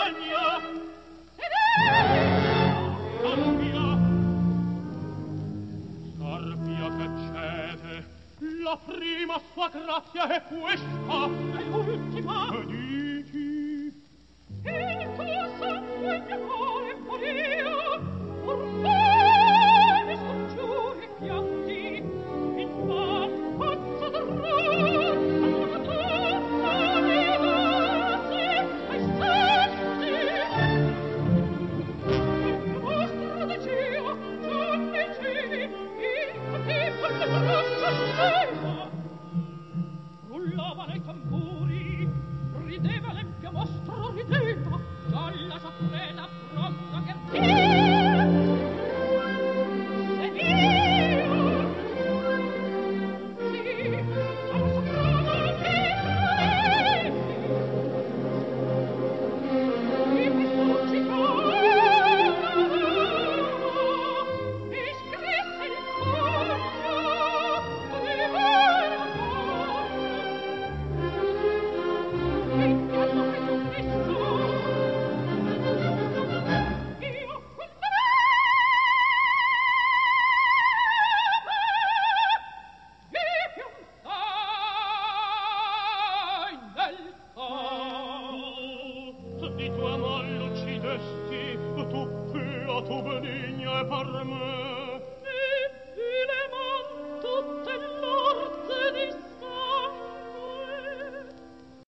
La prima sua grazia è questa, e l'ultima. Dici? Il tuo sangue mio cuore moria, orfani scongiuri e pianti, in man pazzo d'orror, alla torna vivace, ai santi. Il vostro dicevo, non dicevi, il potevole braccia scema. Rullavano i tamburi, rideva l'empio mostro, rideva, dalla sua preda pronta che ardeva. Ed io, sì, al soprano che traevi, e mi suscitava, e scrisse il pugno di vera di tua mal l'uccidesti, tu pia, tu benigna e per me.